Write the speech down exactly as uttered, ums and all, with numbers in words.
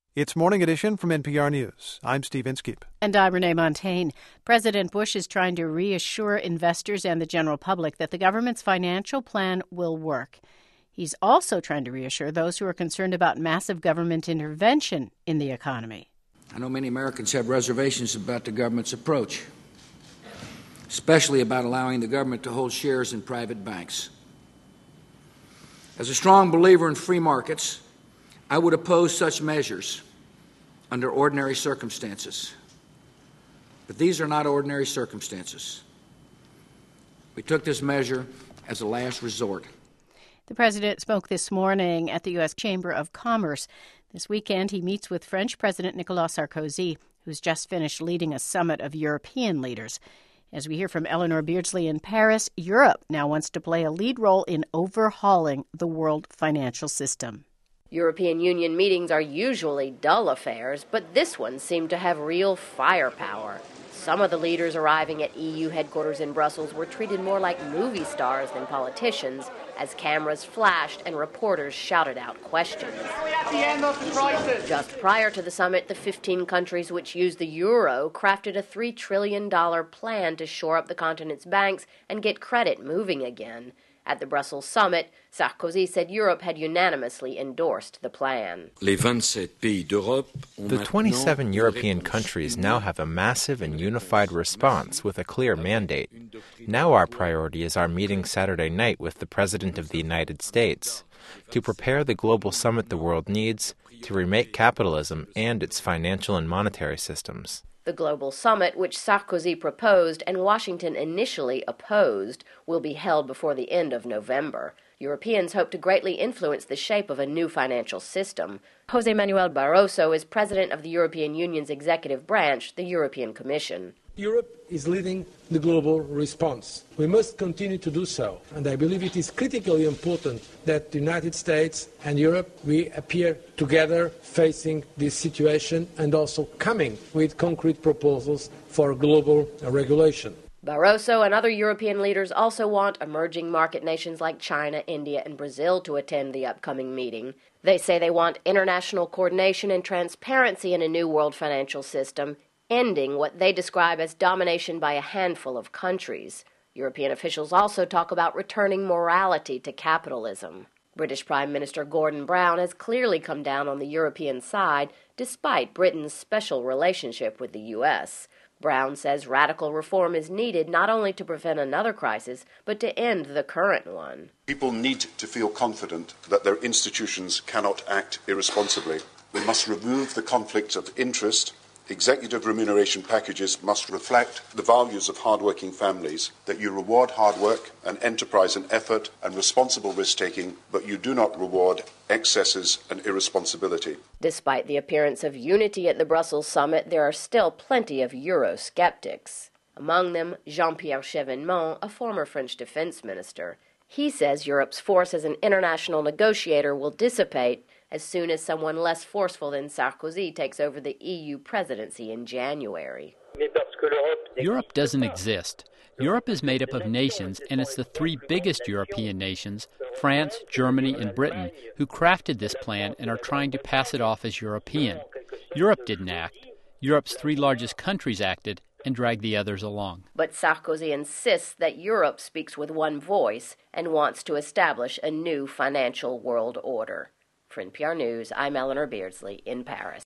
It's Morning Edition from N P R News. I'm Steve Inskeep. And I'm Renee Montagne. President Bush is trying to reassure investors and the general public that the government's financial plan will work. He's also trying to reassure those who are concerned about massive government intervention in the economy. I know many Americans have reservations about the government's approach, especially about allowing the government to hold shares in private banks. As a strong believer in free markets, I would oppose such measures under ordinary circumstances. But these are not ordinary circumstances. We took this measure as a last resort. The president spoke this morning at the U S Chamber of Commerce. This weekend, he meets with French President Nicolas Sarkozy, who's just finished leading a summit of European leaders. As we hear from Eleanor Beardsley in Paris, Europe now wants to play a lead role in overhauling the world financial system. European Union meetings are usually dull affairs, but this one seemed to have real firepower. Some of the leaders arriving at E U headquarters in Brussels were treated more like movie stars than politicians, as cameras flashed and reporters shouted out questions. At the end of the crisis. Just prior to the summit, the fifteen countries which use the euro crafted a three trillion dollars plan to shore up the continent's banks and get credit moving again. At the Brussels summit, Sarkozy said Europe had unanimously endorsed the plan. The twenty-seven European countries now have a massive and unified response with a clear mandate. Now our priority is our meeting Saturday night with the President of the United States to prepare the global summit the world needs to remake capitalism and its financial and monetary systems. The global summit, which Sarkozy proposed and Washington initially opposed, will be held before the end of November. Europeans hope to greatly influence the shape of a new financial system. José Manuel Barroso is president of the European Union's executive branch, the European Commission. Europe is leading the global response. We must continue to do so, and I believe it is critically important that the United States and Europe, we appear together facing this situation and also coming with concrete proposals for global regulation. Barroso and other European leaders also want emerging market nations like China, India, and Brazil to attend the upcoming meeting. They say they want international coordination and transparency in a new world financial system, ending what they describe as domination by a handful of countries. European officials also talk about returning morality to capitalism. British Prime Minister Gordon Brown has clearly come down on the European side, despite Britain's special relationship with the U S. Brown says radical reform is needed not only to prevent another crisis, but to end the current one. People need to feel confident that their institutions cannot act irresponsibly. We must remove the conflicts of interest. Executive remuneration packages must reflect the values of hard-working families, that you reward hard work and enterprise and effort and responsible risk-taking, but you do not reward excesses and irresponsibility. Despite the appearance of unity at the Brussels summit, there are still plenty of Euro-skeptics. Among them, Jean-Pierre Chevènement, a former French defense minister. He says Europe's force as an international negotiator will dissipate as soon as someone less forceful than Sarkozy takes over the E U presidency in January. Europe doesn't exist. Europe is made up of nations, and it's the three biggest European nations, France, Germany, and Britain, who crafted this plan and are trying to pass it off as European. Europe didn't act. Europe's three largest countries acted and dragged the others along. But Sarkozy insists that Europe speaks with one voice and wants to establish a new financial world order. For N P R News, I'm Eleanor Beardsley in Paris.